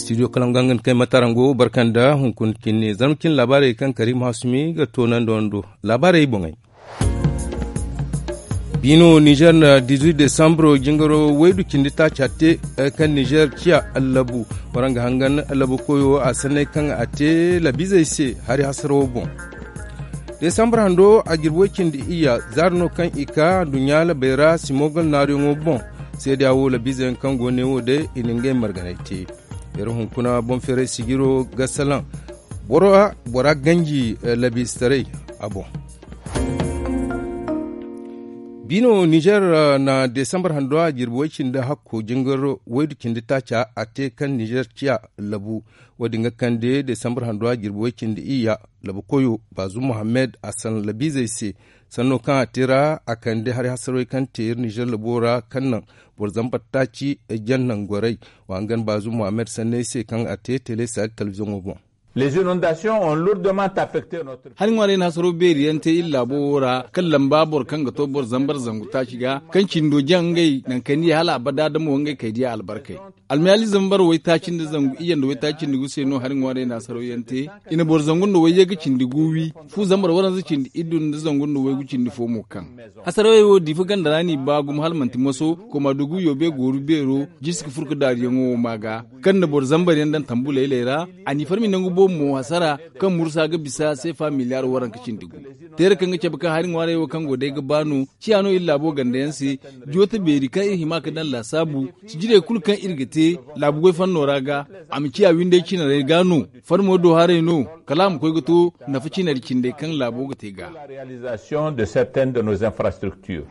studio kalangangan kai matarango barkanda hunkun kinne zamkin labarai kan Karim Hasumi ga tonan dondo labarai bongai bino Niger na 18 December jingaro waidu kindita chate kan Niger kia allabu waranga hangan allabu koyo a sanai kan ate labizai se hari hasaro bon December hando a girwokin da iya zarno kan ika dunyala bera simogal naringo bon sai da wo labizai kan gone wo de ininge marganaiti irin kuna bon fere sigiro gasalan bora ganji labistare abo bino Niger na December hando girbokin da hakko jingaro waidu kindita cha ate kan Niger kia labu wadinga kande December hando girbokin da iya labu koyo bazu Muhammad Hassan labizai se sanno kan atira akande har hasaro kan tayir Niger labora kannan borzan battaci jannan gorai wangan bazu Muhammad sanne se kan ate tele sa television obon Les inondations ont lourdement affecté notre pays. Halin wale nasaro beriyante illa bora kallan babur kan gato bor zambar zangu ta shiga kan cindo jangai nan kani hala abada da mu wangai kai dia albarkai. Almiyali zambar wai ta cin da zangu iyan da wai ta cin digu sai no halin wale nasaro yante ina bor zangun da wai yaga cin diguwi fu zambar waran cin idun da zangun da wai gucin difo mu kan. Hasaro wo difu ganda rani ba gum halmanti maso kuma dugu yobe goru bero jiski furku dariyan wo maga kan da bor zambar yandan tambula ilera ani farmi nan gubo mu hasara kan mursa ga bisa sai fa miliyar waran kicin digu tere kan gace baka harin ware wa kan gode ga banu ci ano illa bo ganda yansi jota beri kai hima ka dan la sabu ci jire kulkan irgite labu goi fan noraga amci a winde cin re gano farmo do hare no kalam koy goto na fici na rikinde kan labu ga tega la réalisation de certaines de nos infrastructures.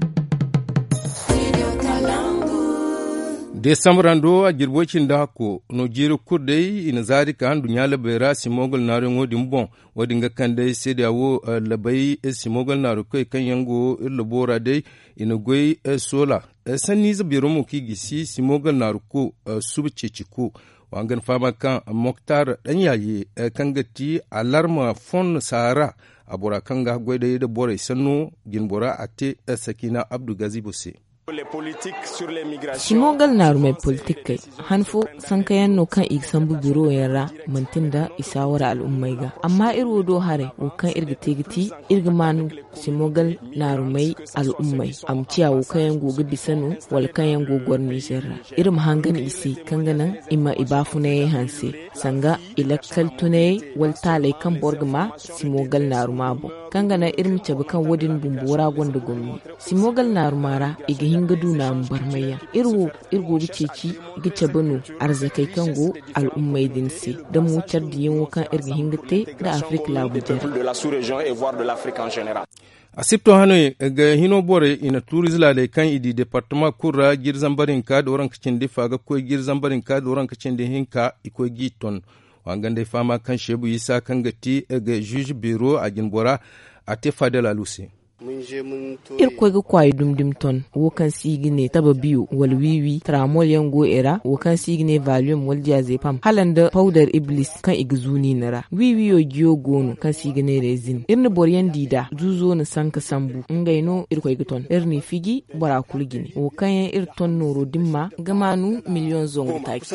Desambrando a girbocin da hako no jiri kurdai ina zari ka handu nyala bera simogol na rin wodin bon wadin ga kan dai sai da wo labai simogol na rukai kan yango labora dai ina goi sola sanni zabiro mu ki gisi simogol na ruko subce ciko wangan fama kan Moktar dan yaye kan gati alarma fon sahara abura kan ga goi da bore sanno ginbora ate Sakina Abdou Gazibose Simogal na rumai politik kai hanfo san kayan no kan iksan bugiro yara mantin da isawar al'ummai ga amma iro do hare o kan irgite irgmanu simogal na rumai al'ummai amciya o kayan gogo bisano wal kayan gogor Nigerra irim hangan isi kanganan imma ibafu ne hanse sanga ilakkal tunai wal talai kan borgma simogal na rumabo kangana irim cabe kan wadin bumbura gonda gomni simogal na rumara iga gadu na barmaya irgo biceci gice bano arzakai kango al'ummai dinsi da mu wucar da yin wakan irga hingate da Afrika labujar a sipto hano ga hino bore ina turizla da kan idi departement kurra girzan barin ka da oran kacin difa ga ko girzan barin ka da oran kacin da hinka iko giton wangan da fama kan shebu isa kan gati ga juge bureau a ginbora a tefa de la luce irkwai ga kwayi dumdim ton wokan sigine taba biyu wal wiwi tramol yango era wokan sigine volume wal diazepam halanda powder iblis kan igzuni nara wiwi yo giyo gono kan sigine resin irni boryan dida zuzo na sanka sambu ngaino irkwai ga ton irni figi bora kulgine wokan yan irton noro dimma gamanu million zongo taki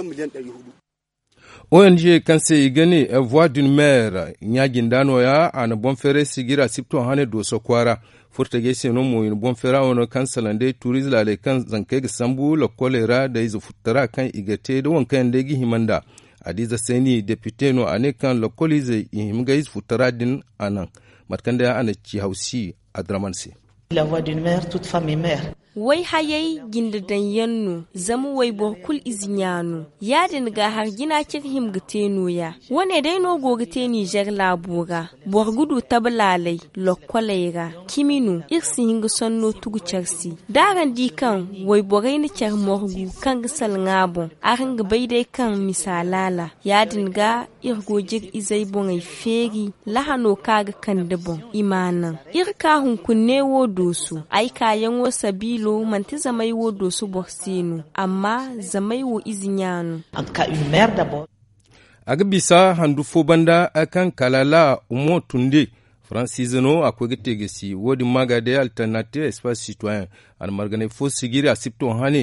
ONG kan se gane voix d'une mère nyagin dano ya ana bon fere sigira sipto hane do sokwara furta gese no mo in bon fera ono kan salande tourisme la le kan zanke ga sambu la kolera da izo futara kan igate da won kan degi himanda adiza seni député no ane kan la kolize himga iz futara din anan matkanda ana ci hausi adramansi la voix d'une mère toute femme est mère wai hayai gindidan yannu zamu wai borkul izinyanu yadin ga har gina kirhim giteno ya wane dai no go giteni jar labura borgudu tablalai lokkolaira kiminu irsi hinga sonno tugu charsi daran di kan wai borai ni char morgu kan gisal ngabo aran ga baidai kan misalala yadin ga irgo jir izai bongai feri lahano kaga kan dabon imanan irka hun kunne wo dosu ai kayan wo sabilo manti zamai wo dosu borsinu amma zamai wo izinyanu anka une mère d'abord agbisa handu fo banda akan kalala umo tunde francisano akwai gite gasi wodi magade alternative espace citoyen an margane fo sigiri asipto hane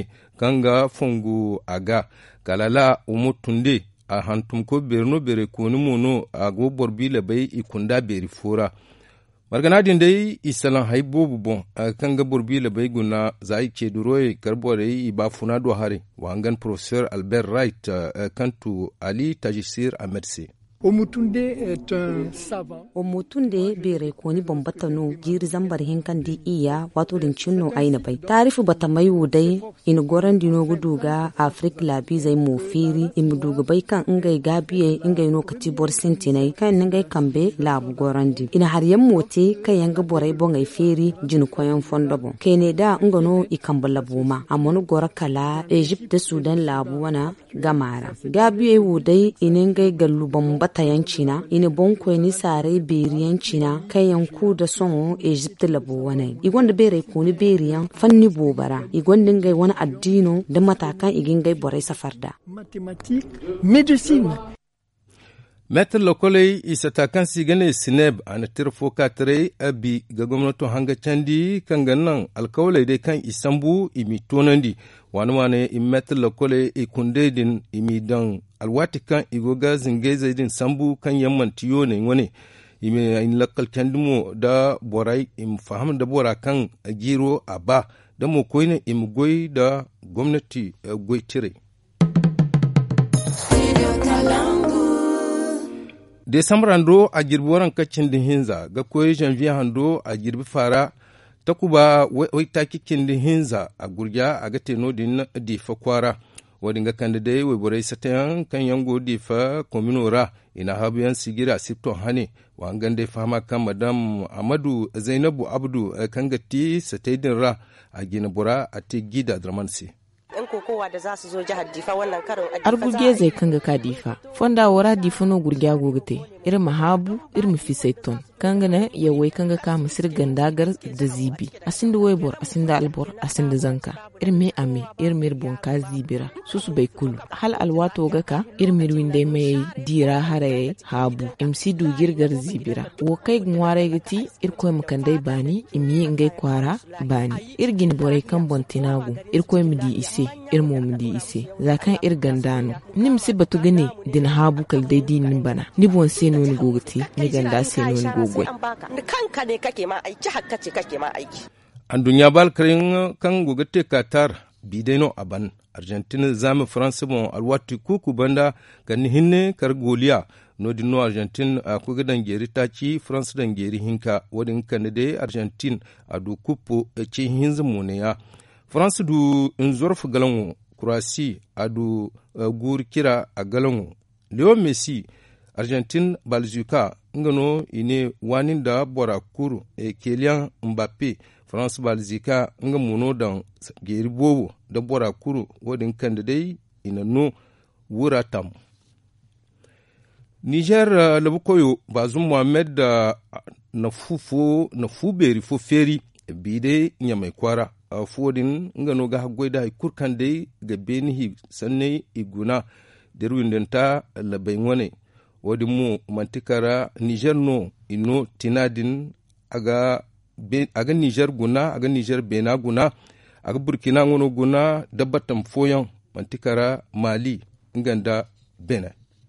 kanga fongu aga kalala umutunde a hantum ko berno bere koni mono ago borbi le bay ikunda beri fura margana din dai isalan haibobu bon kanga borbi le bay guna zai ce duroye karbore i ba funa do hare wangan professeur Albert Wright kantu Ali Tajisir Amersi. Omutunde est un savant. Omutunde bere koni bombatano jiri zambar hinkan di iya wato din cinno aina bai. Tarifu batamai wudai in goran dino guduga Afrik labi zai mofiri in duga bai kan ingai gabiye ingai no katibor sentinai kan ingai kambe labu goran di. Ina har yan mote kan yanga borai bongai feri jin koyan fondo bon. Kene da ngano ikambala buma amonu gora kala Egypt da Sudan labu wana gamara. Gabiye wudai inengai gallu bombat ta yancina ina bonko ni sare beri yancina kan yanku da son Egypt labo wane igonda bere ko ni beriyan fanni bobara igondin gai wani addino da matakan igin gai borai safarda mathematique medicine Metal lokole isata kan sigane sineb an tirfo katre abi ga gwamnatin hanga candi kan gannan alkawalai dai kan isambu imi tonandi wani in metal lokole ikunde din imi dan alwati kan igoga zingeze din sambu kan yamman tiyo ne wani imi in lakal candimo da borai im faham da bora kan giro aba da mo koine im goyi da gwamnati goyi tire Desambar hando a girbi waran kacin din hinza ga koyi janvier hando a girbi fara ta kuba wai takikin din hinza a gurja a ga teno din difa kwara wadin ga kandidai wai borai satayan kan yango difa kominora ina habiyan sigira sipton hane wa an gande fama kan madam Amadu Zainabu Abdu kan gatti sataidin ra a gina bura a te gida dramansi yan kokowa da za su zo jihar Difa wannan karin arguge zai kanga ka Difa fonda wara Difa no gurgya gogite irin mahabu irin fisaiton kanga na yawai kanga ka musir gandagar da zibi asinda waibor asinda albor asinda zanka irin me ame irin mir bonka zibira susu bai kulu hal alwato gaka irin mir winde mai dira haraye habu MC du girgar zibira wo kai gware gati irko makandai bani imi ngai kwara bani irgin borai kan bontinagu irko midi ise irmo midi ise zakan irgandano nimsi batu gane din habu kal dai dinin bana ni bon se non gogati ni ganda se non gogoi kanka ne kake ma aiki hakka ce kake ma aiki an dunya bal karin kan gogate Qatar bideno aban Argentina zama France bon alwati kuku banda kan hinne kar goliya no dinno Argentina a kuga dangeri taci France dangeri hinka wadin kanade Argentina a du kupo ce hinza moneya France du nzorf galanwo Croatie a du gur kira a galanwo Leo Messi Argentine Balzuka ngano ine wanin da bora kuru Kylian Mbappe France Balzuka ngamuno dan geri bobo da bora kuru wadin kandidai ina no wuratam Niger labukoyo Bazoum Mohamed na fuberi fo feri bide nyamai kwara fodin ngano ga goida kurkande ga benihi sanne iguna derwindenta labai ngone wadi mu mantikara Niger no ino tinadin aga Niger guna aga Niger bena guna aga Burkina ngono guna dabatam foyan mantikara Mali nganda bena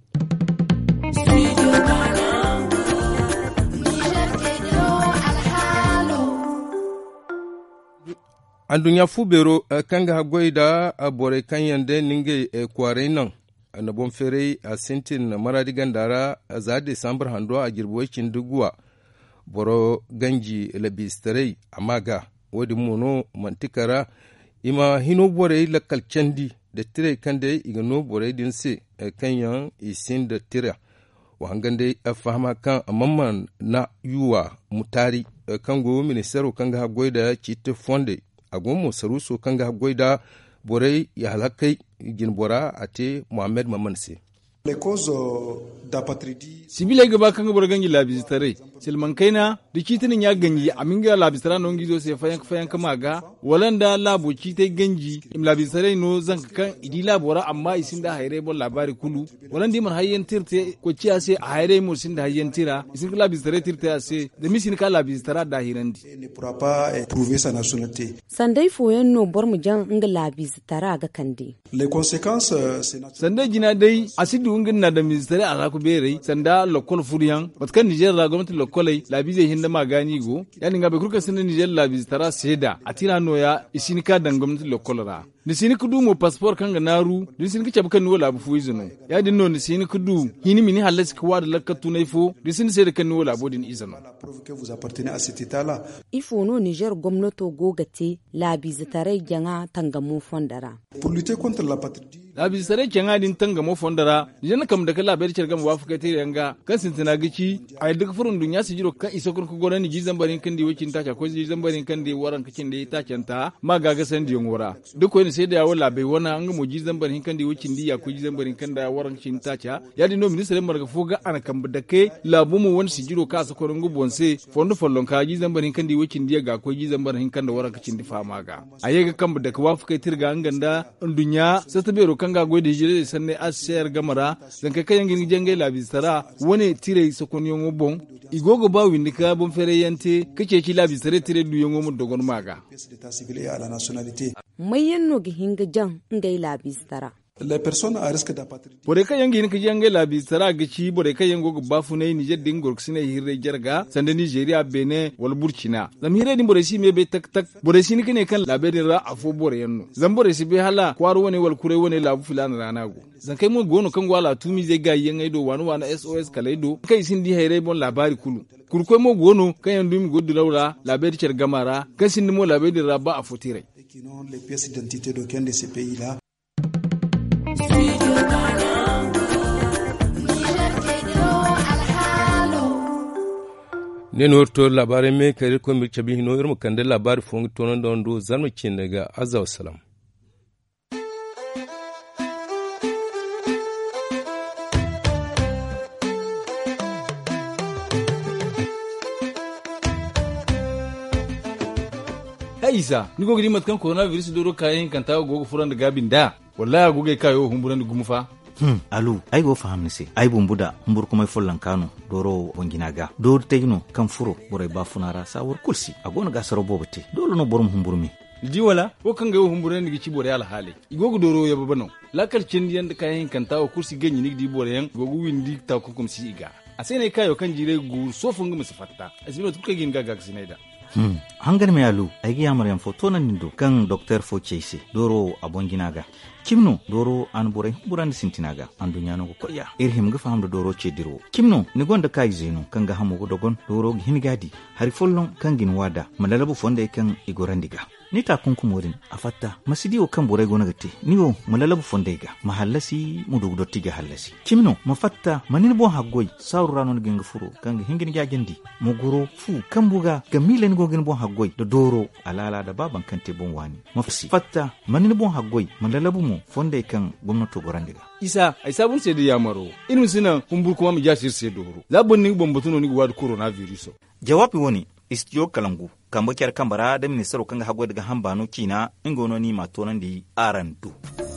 Andunya fubero kanga hagoida bore kanyande ninge kware nan na bon fere a sintin maradi gandara za Desambar hando a girbokin duguwa boro ganji labistarei amaga wadi mono mantikara ima hino bore lakal candi da tire kande igano bore din se kanyan isin da tira wa hangande afahama kan amman na yuwa mutari kango ministero kanga hagoida chite fonde agomo saruso kanga goida borai ya halakai gin bora ate Mohamed Mamanse sibila gaba kan gabar gangi labistare silman kaina da kitinin ya gangi aminga labistara no ngizo se fayan kama ga walanda labo kitai ganji im labistare no zanka kan idi labora amma isin da hayre bon labari kulu walandi man hayyan tirte ko ciya se hayre mo sin da hayyan tira isin ka labistare tirte ase da misin ka labistara da hirandi sandai foyan no bor mu jan inga labistara ga kandi sandai jina dai asidu ngin na da ministare ala ku bere sanda lokol furiyan batkan Niger la gwamnati lokolai labize hinda magani go yani ngabe kurka sanda Niger labize tara seda atira noya isinika dan gwamnati lokolra ni sini kudu mo passport kanga naru ni sini kicha bukan wala bu fuizino ya din no ni sini kudu hini mini halas kwa da lakatu naifo ni sini sai da kan wala bodin izano ifo no Niger gwamnato gogate labize tare janga tangamo fondara labize tare janga din tangamo fondara jana kam da kala bayar cergam wa fuka tire yanga kan sintina gici ay duk furun dunya su jiro kan iso kun ko gorani jizan barin kan di wakin ta ko jizan barin kan di waran kacin da ta canta ma gaga san di ngora duk ko sai da yawo labai wana an ga mu jizan barin kan di wakin di ya ko jizan barin kan da waran cin ta ca ya di no minister marga foga ana kan da ke labu mu wani su jiro ka su ko rungu bonse fondo follon ka jizan barin kan di wakin di ga ko jizan barin kan da waran kacin di fama ga aye ga kan da ka wa fuka tirga an ganda dunya sai ta bero kan ga gode jire sanne asiyar gamara zan kai kayan gini jangai labisara wani tire sokon yongo bon igogo ba windika bon fere yante kake ki labisare tire du yongo mu dogon maga mayen no gihinga jan ngai labisara les personnes à risque d'apatride bore kayan gini ki jangai labisara gici bore kayan gogo bafu ne Niger din gorksine hirre jarga sanda Nigeria Benin wal Burkina zam hirre din bore si mebe tak tak bore si ni kene kan laberin ra afo bore yanno zam bore si be hala kwaro woni wal kure woni labu filan rana go zan kai mo gono kan gwala tumi zai ga yan aido wani wana SOS kalaido kai sin di hayre bon labari kulu kurko mo gono kayan dumi goddu laura labari cer gamara kan sin mo labari rabba afotire qui n'ont les pièces d'identité d'aucun de ces pays là. nen worto labare me kare ko mi chabi hino irmo kande labari fongi tonon don do zanmo daga azza salam Isa ni gogi mat kan coronavirus do kayen kan tawo gogo furan da gabin da wallahi goge kayo humburan da gumufa alu ay go fahamni se ay bumbuda humbur ko may follan kanu doro wonginaga do tegno kan furo bore ba funara sa wor kulsi agona ga saro bobote dolo no borum humburmi di wala ko kan ga humburan ni ci bore ala hale igogo doro ya babano lakal cin yanda kayen kan tawo kursi ganyi ni di bore yan gogo windi ta ko kum si iga asene kayo kan jire gu sofun ga musafatta asbino tuka gin gaga sinaida hangar me alu aygi yamaryam foto nan nindo kan docteur fo chese doro abonginaga kimno doro an bore burandi sintinaga andunya no ko ya irhim ga famdo doro chediro kimno ni gonda kay zeno kan ga hamugo dogon doro hingadi hari follon kan gin wada malalabu fonde kan igorandiga ni ta kunkumorin afatta masidi o kan bore gona gate niwo malalabu fondega mahallasi mudugo dottiga hallasi kimno mafatta manin bo haggoy sawrano genga furo kan hingin jagendi mogoro fu kambuga gamilen go gen bo haggoy do doro alala da baban kante bon wani mafsi fatta manin bo haggoy malalabu mo fonde kan gomnato gorandiga isa ay sabun se de yamaro inu sina humbur kuma mi jasir se doro labon ni bombotuno ni wad coronavirus jawabi woni istiyo kalangu kambo kyar kambara da ministero kanga hagwa daga hambano kina ingono ni matonan di arandu